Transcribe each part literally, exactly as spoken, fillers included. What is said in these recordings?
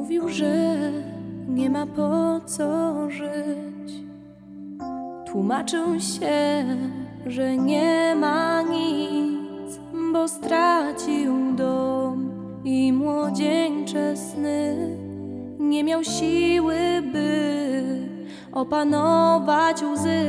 Mówił, że nie ma po co żyć. Tłumaczył się, że nie ma nic, bo stracił dom i młodzieńcze sny. Nie miał siły, by opanować łzy.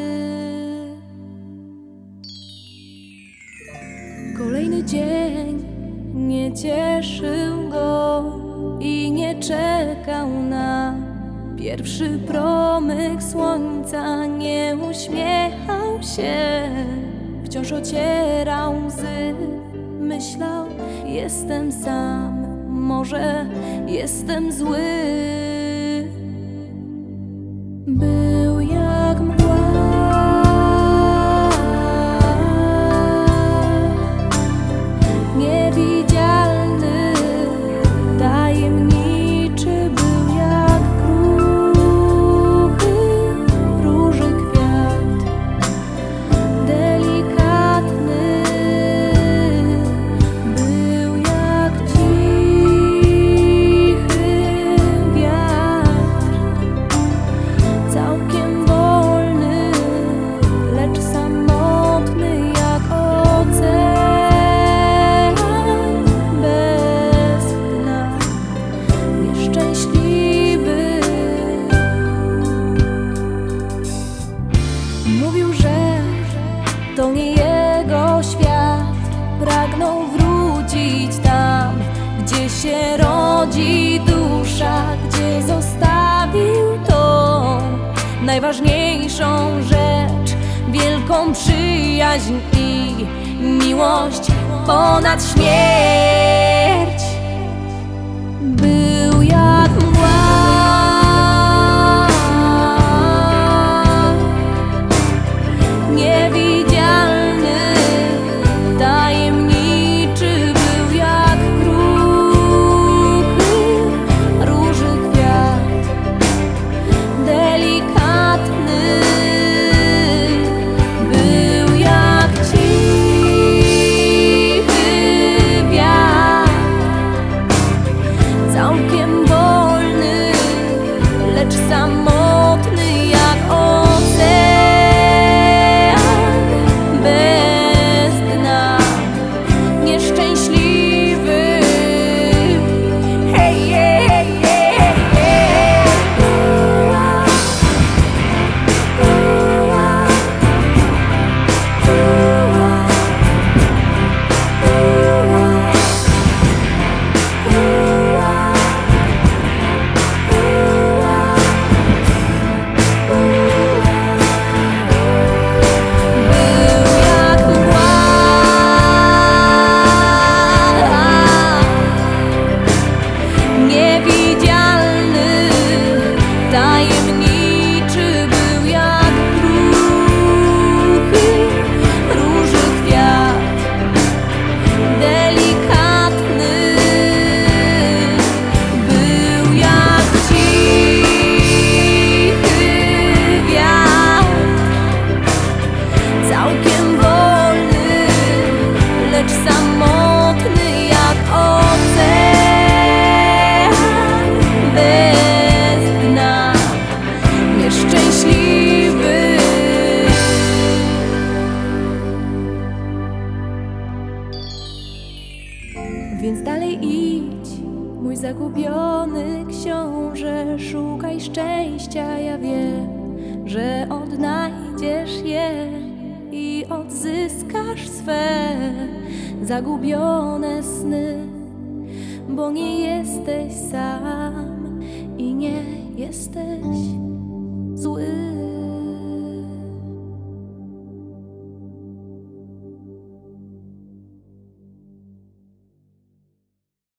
Kolejny dzień nie cieszył go i nie czekał na pierwszy promyk słońca. Nie uśmiechał się, wciąż ocierał łzy. Myślał, jestem sam, może jestem zły. Był jak mgła, niewidzialny, tajemniczy. Był jak kruchy róży kwiat, delikatny. Był jak cichy wiatr, całkiem wolny, lecz samotny jak ocean bez dna. Nieszczęśliwy. Mówił, że to nie jego świat. Pragnął wrócić tam, gdzie się rodzi dusza, gdzie zostawił tą najważniejszą rzecz, wielką przyjaźń i miłość ponad śmierć. Był jak mgła, niewidzialny, tajemniczy. Był jak kruchy róży kwiat, delikatny. Był jak cichy wiatr, całkiem wolny, lecz samotny jak ocean bez dna. Nieszczęśliwy. Hej, hej, hej, hej, hej. Niewidzialny, tajemniczy. Był jak kruchy róży kwiat, delikatny. Był jak cichy wiatr, całkiem wolny, lecz samotny jak ocean bez dna. Nieszczęśliwy. Więc dalej idź, mój zagubiony książę, szukaj szczęścia. Ja wiem, że odnajdziesz je i odzyskasz swe zagubione sny, bo nie jesteś sam i nie jesteś zły.